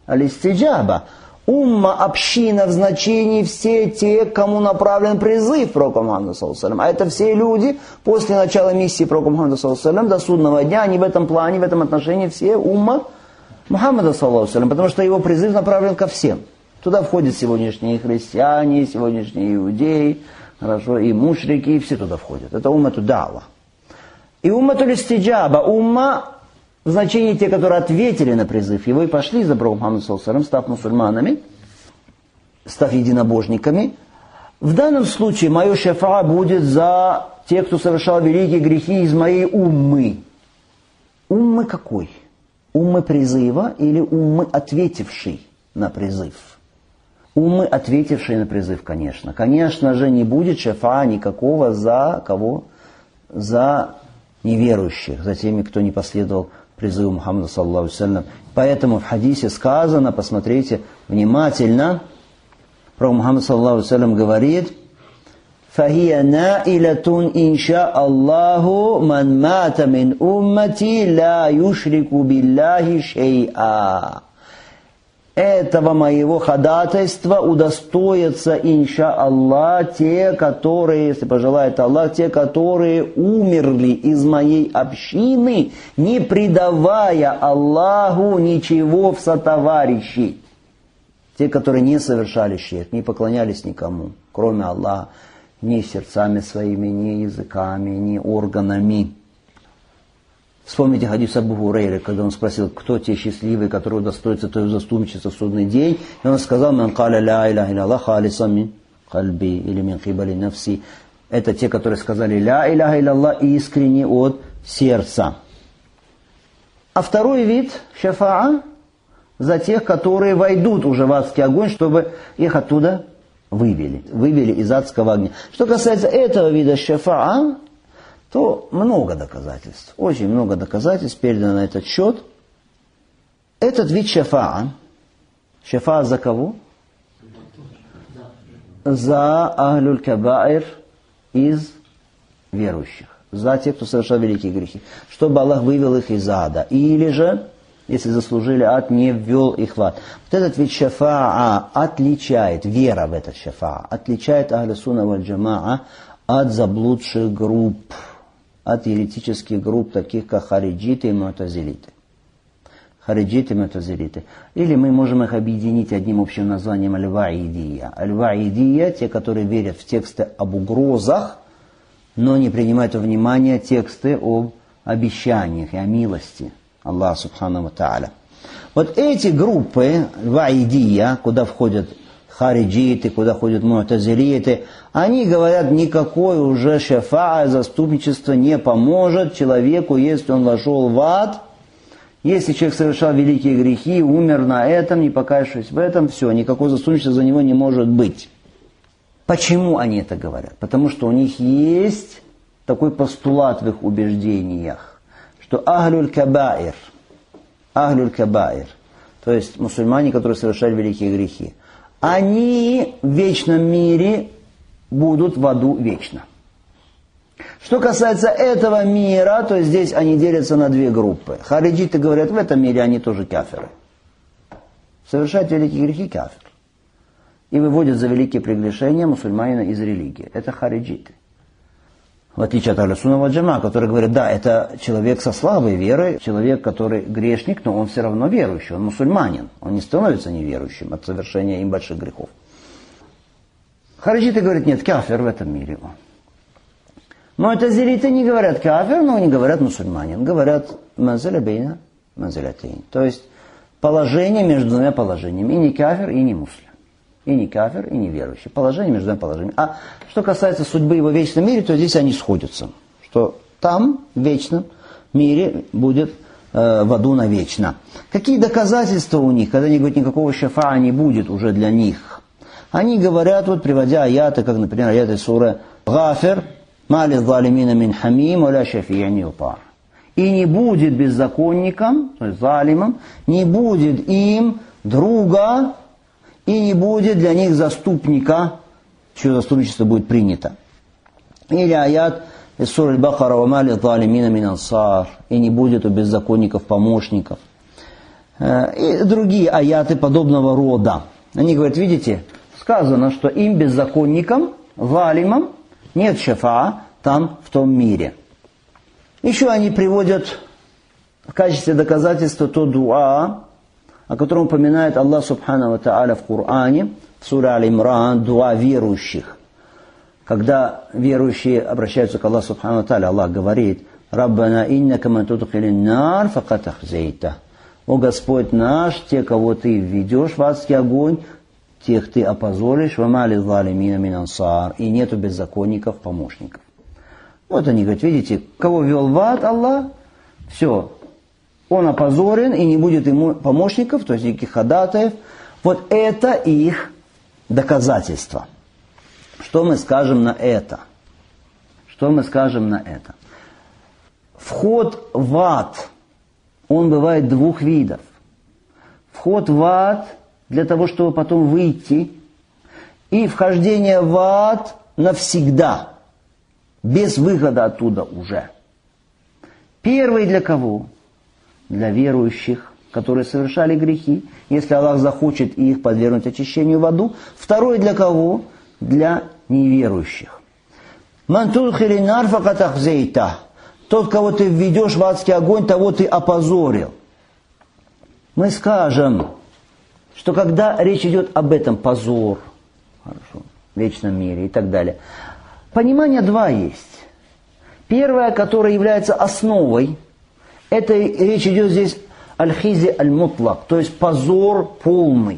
аль-истиджаба. Умма, община в значении все те, кому направлен призыв пророка Мухаммада саллаллаху алейхи ва саллям. А это все люди после начала миссии пророка Мухаммада саллаллаху алейхи ва саллям до судного дня. Они в этом плане, в этом отношении все умма Мухаммада саллаллаху алейхи ва саллям, потому что его призыв направлен ко всем. Туда входят сегодняшние христиане, сегодняшние иудеи, хорошо, и мушрики, и все туда входят. Это уммату дa'ва. И уммату листиджаба, умма в значении те, которые ответили на призыв его и пошли за пророком Мухаммадом саллаллаху алейхи ва саллям, став мусульманами, став единобожниками. В данном случае мое шафа будет за тех, кто совершал великие грехи из моей уммы. Уммы какой? Уммы призыва или уммы, ответивший на призыв? Уммы, ответившие на призыв, конечно. Конечно же, не будет шафа никакого за кого? За неверующих, за теми, кто не последовал призыву Мухаммада саллаллаху алейхи ва саллям. Поэтому в хадисе сказано, посмотрите внимательно, пророк Мухаммад саллаллаху алейхи ва саллям говорит: «Фахия наилятун инша Аллаху ман мата мин уммати ла юшрику биллахи шей'a». Этого моего ходатайства удостоятся, инша Аллах, те, которые, если пожелает Аллах, те, которые умерли из моей общины, не предавая Аллаху ничего в сотоварищи. Те, которые не совершали ширк, не поклонялись никому, кроме Аллаха, ни сердцами своими, ни языками, ни органами. Вспомните хадис Абу Хурейры, когда он спросил, кто те счастливые, которые удостоятся твоего заступничества в судный день. И он сказал: «Ман каля ля иляха илляллах халисан мин кальби» или «мин кибали нафси». Это те, которые сказали «ля иляха илляллах» искренне от сердца. А второй вид шафаа за тех, которые войдут уже в адский огонь, чтобы их оттуда вывели, вывели из адского огня. Что касается этого вида шафаа, то много доказательств, очень много доказательств передано на этот счет. Этот вид шафаа, шафаа за кого? За ахлюль кабаир из верующих, за тех, кто совершал великие грехи, чтобы Аллах вывел их из ада, или же, если заслужили ад, не ввел их в ад. Вот этот вид шафаа отличает, вера в этот шафаа, отличает ахлю сунна валь джамаа от заблудших групп, от еретических групп, таких как хариджиты и му'тазилиты. Хариджиты и му'тазилиты. Или мы можем их объединить одним общим названием аль-ваидия. Аль-ваидия, те, которые верят в тексты об угрозах, но не принимают во внимание тексты об обещаниях и о милости Аллаха субхану ва тааля. Вот эти группы, ваидия, куда входят хариджиты, куда ходят му'тазилиты, они говорят, никакой уже шафаа, заступничество не поможет человеку, если он вошел в ад. Если человек совершал великие грехи, умер на этом, не покаявшись в этом, все, никакого заступничества за него не может быть. Почему они это говорят? Потому что у них есть такой постулат в их убеждениях, что ахлюль кабаир, ахлюль кабаир, то есть мусульмане, которые совершали великие грехи, они в вечном мире будут в аду вечно. Что касается этого мира, то здесь они делятся на две группы. Хариджиты говорят, в этом мире они тоже кафиры. Совершают великие грехи — кафир. И выводят за великие прегрешения мусульманина из религии. Это хариджиты. В отличие от ахлю сунна валь джамаа, которые говорят, да, это человек со слабой верой, человек, который грешник, но он все равно верующий, он мусульманин. Он не становится неверующим от совершения им больших грехов. Хариджиты говорят, нет, кафир в этом мире. Му'тазилиты не говорят кафир, но не говорят мусульманин. Говорят манзиля бейна манзилятейн. То есть положение между двумя положениями. И не кафир, и не муслим. И не кафир, и не верующий. Положение между двумя положениями. А что касается судьбы его в вечном мире, то здесь они сходятся. Что там, в вечном мире, будет э, в аду навечно. Какие доказательства у них, когда они говорят, никакого шафаа не будет уже для них? Они говорят, вот приводя аяты, как, например, аяты суры «Гафир», «Мали залимина мин хамим, оля шафи'ан юта». И не будет беззаконникам, то есть залимам, не будет им друга, и не будет для них заступника, чье заступничество будет принято. Или аят из суры Аль-Бакара «Ва мали залимина мин ансар», и не будет у беззаконников помощников. и другие аяты подобного рода. Они говорят, видите, сказано, что им, беззаконникам, залимам, нет шафаа там, в том мире. Еще они приводят в качестве доказательства то дуа, о котором упоминает Аллах Субхану ва Тааля в Коране, в суре Аль-Имран, дуа верующих. Когда верующие обращаются к Аллаху Субхану ва Тааля, Аллах говорит, «Раббана иннака ман тудхилин нар факад ахзейта». «О Господь наш, те, кого Ты введешь в адский огонь, тех Ты опозоришь, ва ма лиззалимина мин ансар». И нету беззаконников, помощников. Вот они говорят, видите, кого ввел в ад Аллах, все, он опозорен, и не будет ему помощников, то есть никаких ходатаев. Вот это их доказательство. Что мы скажем на это? Что мы скажем на это? Вход в ад, он бывает двух видов. Вход в ад для того, чтобы потом выйти, и вхождение в ад навсегда, без выхода оттуда уже. Первый для кого? Для верующих, которые совершали грехи, если Аллах захочет их подвергнуть очищению в аду. Второй для кого? Для неверующих. «Ман тудхили нар факад ахзейта». Тот, кого ты введешь в адский огонь, того ты опозорил. Мы скажем, что когда речь идет об этом, позор, хорошо, в вечном мире и так далее, понимание два есть. Первое, которое является основой, это речь идет здесь аль-хизи аль-мутлак, то есть позор полный.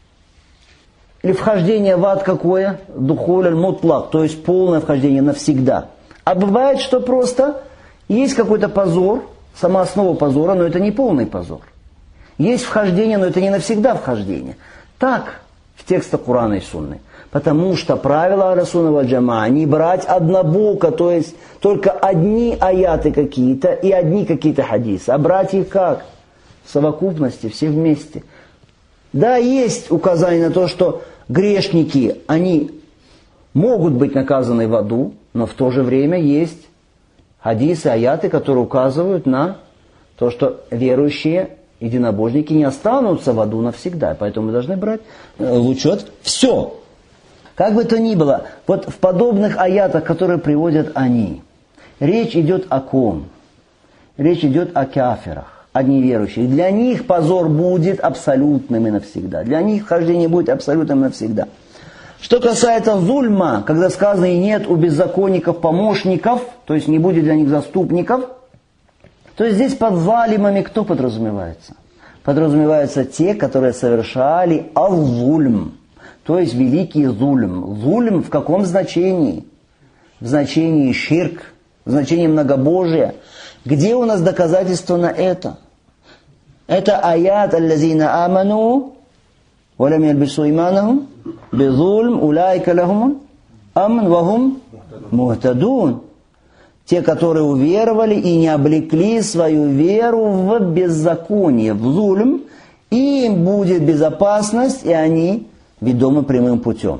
Или вхождение в ад какое? Духуль аль-мутлак, то есть полное вхождение навсегда. А бывает, что просто есть какой-то позор, сама основа позора, но это не полный позор. Есть вхождение, но это не навсегда вхождение. Так в текстах Корана и Сунны. Потому что правило Ахлю-сунна валь джамаа не брать однобоко, то есть только одни аяты какие-то и одни какие-то хадисы, а брать их как? В совокупности, все вместе. Да, есть указание на то, что грешники, они могут быть наказаны в аду, но в то же время есть хадисы, аяты, которые указывают на то, что верующие единобожники не останутся в аду навсегда. Поэтому мы должны брать в учет все. Как бы то ни было, вот в подобных аятах, которые приводят они, речь идет о ком? Речь идет о кафирах, о неверующих. Для них позор будет абсолютным и навсегда. Для них хождение будет абсолютным и навсегда. Что касается зульма, когда сказано и нет у беззаконников помощников, то есть не будет для них заступников, то есть здесь под залимами кто подразумевается? Подразумеваются те, которые совершали ал-зульм, то есть великий зульм. Зульм в каком значении? В значении ширк, в значении многобожия. Где у нас доказательство на это? Это аят аллазина аману валям ялбису иманахум бизульм улайка лахум амн вахум мухтадун. Те, которые уверовали и не облекли свою веру в беззаконие, в зульм, им будет безопасность, и они ведомы прямым путем.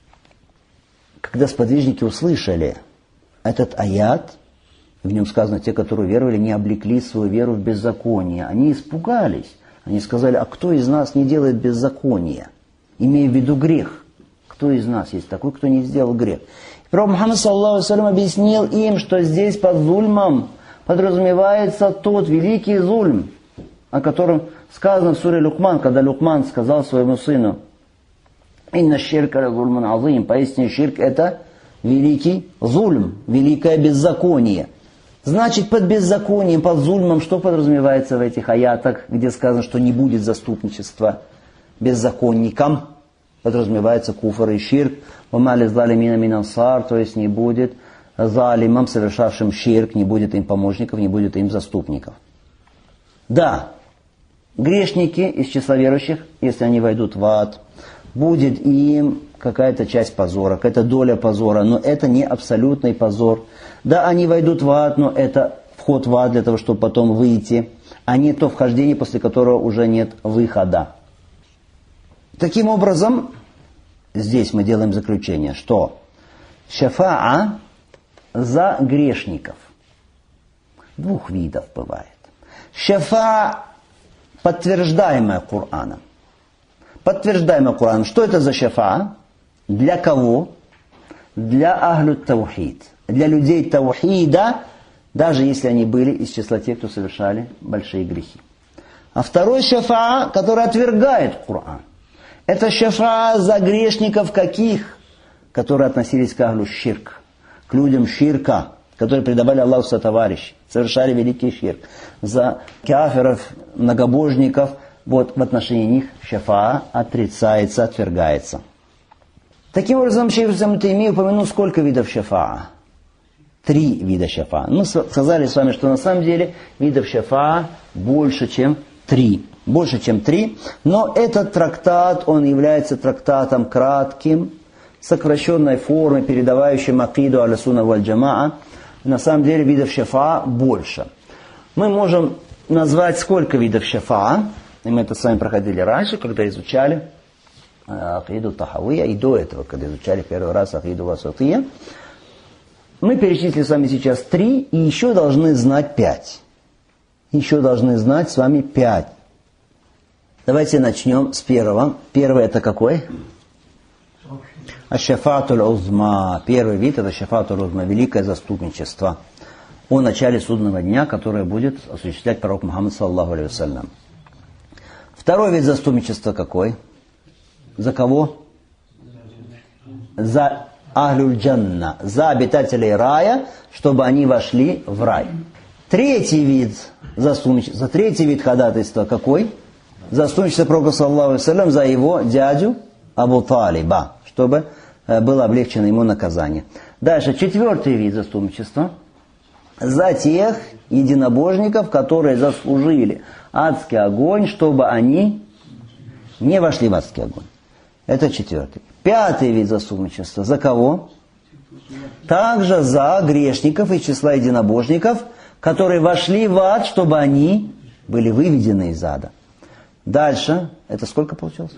Когда сподвижники услышали этот аят, в нем сказано, те, которые веровали, не облекли свою веру в беззаконие, они испугались. Они сказали, а кто из нас не делает беззаконие, имея в виду грех? Кто из нас есть такой, кто не сделал грех? Пророк Мухаммад саллаллаху алейхи ва саллям объяснил им, что здесь под зульмом подразумевается тот великий зульм, о котором сказано в суре Лукман, когда Лукман сказал своему сыну, «Инна ширка ля зульмун азим», поистине ширк это великий зульм, великое беззаконие. Значит, под беззаконием, под зульмом, что подразумевается в этих аятах, где сказано, что не будет заступничества беззаконникам? Подразумевается куфр и ширк, вамали залимина мин ансар, то есть не будет залимам, совершавшим ширк, не будет им помощников, не будет им заступников. Да, грешники из числа верующих, если они войдут в ад, будет им какая-то часть позора, какая-то доля позора, но это не абсолютный позор. Да, они войдут в ад, но это вход в ад для того, чтобы потом выйти, а не то вхождение, после которого уже нет выхода. Таким образом, здесь мы делаем заключение, что шафаа за грешников двух видов бывает. Шафаа подтверждаемая Кораном. Подтверждаемая Кораном. Что это за шафаа? Для кого? Для ахлю таухид. Для людей таухида, даже если они были из числа тех, кто совершали большие грехи. А второй шафаа, который отвергает Коран. Это шафаа за грешников каких? Которые относились к ахлю ширк. К людям ширка, которые предавали Аллаху сотоварищей, совершали великий ширк. За кафиров, многобожников, вот в отношении них шафаа отрицается, отвергается. Таким образом, шейх Ибн Таймия упомянул, сколько видов шафаа. Три вида шафаа. Мы сказали с вами, что на самом деле видов шафаа больше, чем три. Больше, чем три. Но этот трактат, он является трактатом кратким, сокращенной формой, передавающим акиду аля-сунна валь-джамаа. На самом деле видов шафаа больше. Мы можем назвать сколько видов шафаа. И мы это с вами проходили раньше, когда изучали акиду тахавия, и до этого, когда изучали первый раз акиду васатия. Мы перечислили с вами сейчас три, и еще должны знать пять. Еще должны знать с вами пять. Давайте начнем с первого. Первый это какой? Аш-шафаатуль узма. Первый вид это шафаатуль узма, великое заступничество о начале судного дня, которое будет осуществлять пророк Мухаммад саллаллаху алейхи вассалям. Второй вид заступничества какой? За кого? За ахлюль джанна, за обитателей рая, чтобы они вошли в рай. Третий вид заступничества, третий вид ходатайства какой? Заступничество пророка саллаллаху алейхи вассалям за его дядю Абу Талиба, чтобы было облегчено ему наказание. Дальше, четвертый вид заступничества. За тех единобожников, которые заслужили адский огонь, чтобы они не вошли в адский огонь. Это четвертый. Пятый вид заступничества. За кого? Также за грешников из числа единобожников, которые вошли в ад, чтобы они были выведены из ада. Дальше. Это сколько получилось?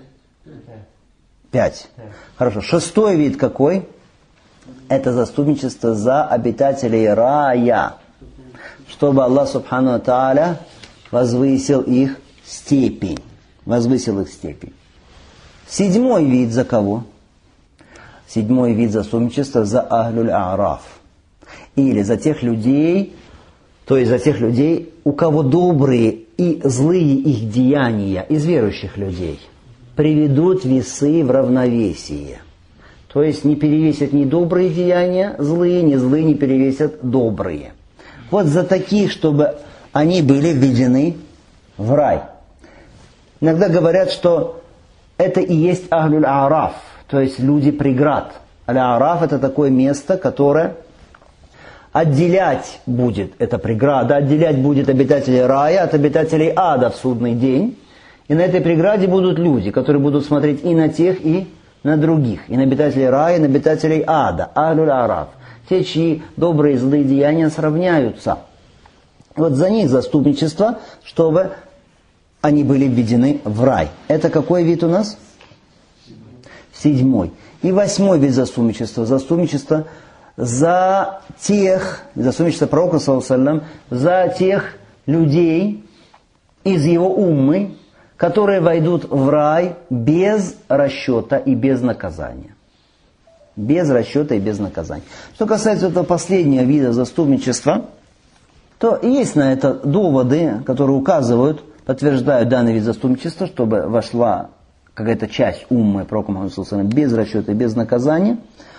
Пять. Хорошо. Шестой вид какой? Это заступничество за обитателей рая, чтобы Аллах субхану ва тааля возвысил их степень. Возвысил их степень. Седьмой вид за кого? Седьмой вид заступничества за ахлюль а'раф. Или за тех людей, то есть за тех людей, у кого добрые и злые их деяния из верующих людей приведут весы в равновесие. То есть не перевесят ни добрые деяния, злые, ни злые не перевесят добрые. Вот за таких, чтобы они были введены в рай. Иногда говорят, что это и есть ахлюль а'раф, то есть люди преград. Аль-а'раф это такое место, которое отделять будет, это преграда, отделять будет обитателей рая от обитателей ада в судный день. И на этой преграде будут люди, которые будут смотреть и на тех, и на других. И на обитателей рая, и на обитателей ада. Ахлюль а'раф. Те, чьи добрые и злые деяния сравняются. Вот за них заступничество, чтобы они были введены в рай. Это какой вид у нас? Седьмой. И восьмой вид заступничества. Заступничество за тех, заступничество пророка, саллаллаху алейхи ва саллям, за тех людей из его уммы, которые войдут в рай без расчета и без наказания. Без расчета и без наказания. Что касается этого последнего вида заступничества, то есть на это доводы, которые указывают, подтверждают данный вид заступничества, чтобы вошла какая-то часть уммы пророка Мухаммада саллаллаху алейхи ва саллям без расчета и без наказания.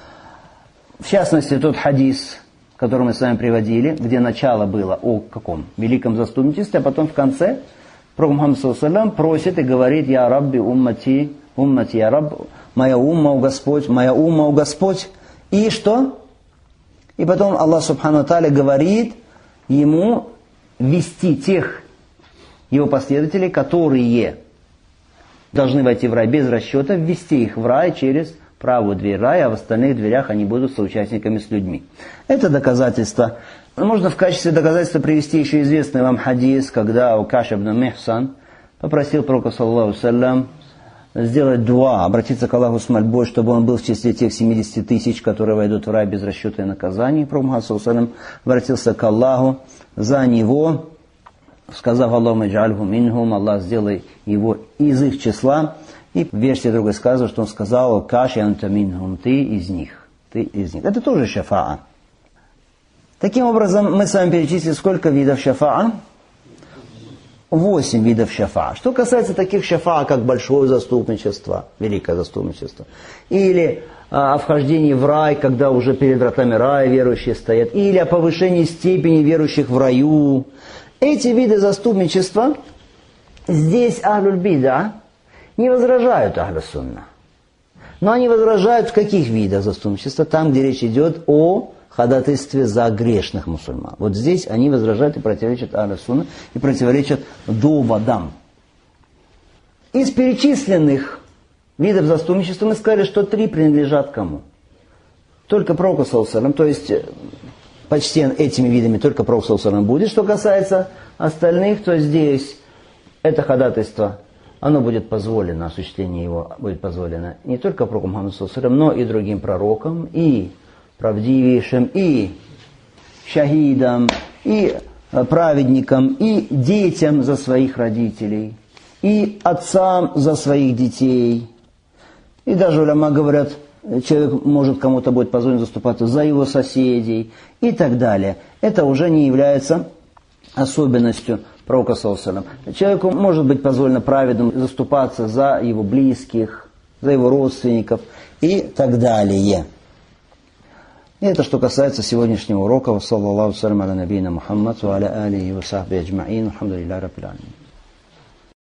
В частности, тот хадис, который мы с вами приводили, где начало было о каком? Великом заступничестве, а потом в конце пророк Мухаммад саллаллаху алейхи ва саллям просит и говорит: «Я Рабби уммати, уммати, я Рабб, моя умма, о Господь, моя умма, о Господь». И что? И потом Аллах субхану ва тааля говорит ему вести тех его последователей, которые должны войти в рай без расчета, ввести их в рай через правую дверь рая, а в остальных дверях они будут соучастниками с людьми. Это доказательство. Можно в качестве доказательства привести еще известный вам хадис, когда Укаш ибн Михсан попросил пророка, саллаллаху алейхи ва саллям, сделать дуа, обратиться к Аллаху с мольбой, чтобы он был в числе тех семидесяти тысяч, которые войдут в рай без расчета и наказания. Пророк Мухаммад саллаллаху алейхи ва саллям обратился к Аллаху за него, сказав Аллаху джальху минхум, Аллах сделай его из их числа. И в версии другой сказано, что он сказал каши анта минхум, ты из них, ты из них. Это тоже шафаа. Таким образом, мы с вами перечислили, сколько видов шафаа? Восемь видов шафаа. Что касается таких шафаа, как большое заступничество, великое заступничество, или о вхождении в рай, когда уже перед вратами рая верующие стоят, или о повышении степени верующих в раю. Эти виды заступничества, здесь ахлюль бида не возражают ахлю сунна. Но они возражают в каких видах заступничества? Там, где речь идет о ходатайстве за грешных мусульман. Вот здесь они возражают и противоречат ахлю сунна, и противоречат доводам. Из перечисленных видов заступничества мы сказали, что три принадлежат кому? Только пророку саллаллаху алейхи ва саллям, то есть почти этими видами только пророк саллаллаху алейхи ва саллям будет. Что касается остальных, то здесь это ходатайство, оно будет позволено, осуществление его будет позволено не только пророку Мухаммаду саллаллаху алейхи ва саллям, но и другим пророкам, и правдивейшим, и шахидам, и праведникам, и детям за своих родителей, и отцам за своих детей. И даже уляма говорят, человек может кому-то будет позволено заступаться за его соседей и так далее. Это уже не является особенностью пророка саллаллаху алейхи ва саллям. Человеку может быть позволено праведным заступаться за его близких, за его родственников и так далее. И это что касается сегодняшнего урока. Саллаллаху алейхи ва саллям аля набийна Мухаммад ва аля алихи ва сахбихи аджмаин. Алхамдулиллахи раббил аламин.